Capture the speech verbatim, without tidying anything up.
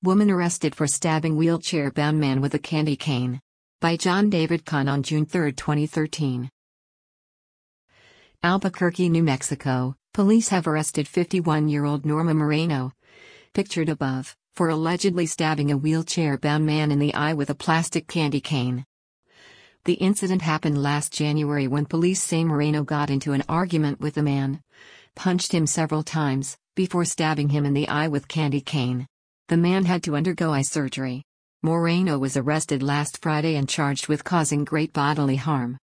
Woman arrested for stabbing wheelchair-bound man with a candy cane. By John David Kahn on June third, twenty thirteen. Albuquerque, New Mexico, police have arrested fifty-one-year-old Norma Moreno, pictured above, for allegedly stabbing a wheelchair-bound man in the eye with a plastic candy cane. The incident happened last January when police say Moreno got into an argument with the man, punched him several times, before stabbing him in the eye with candy cane. The man had to undergo eye surgery. Moreno was arrested last Friday and charged with causing great bodily harm.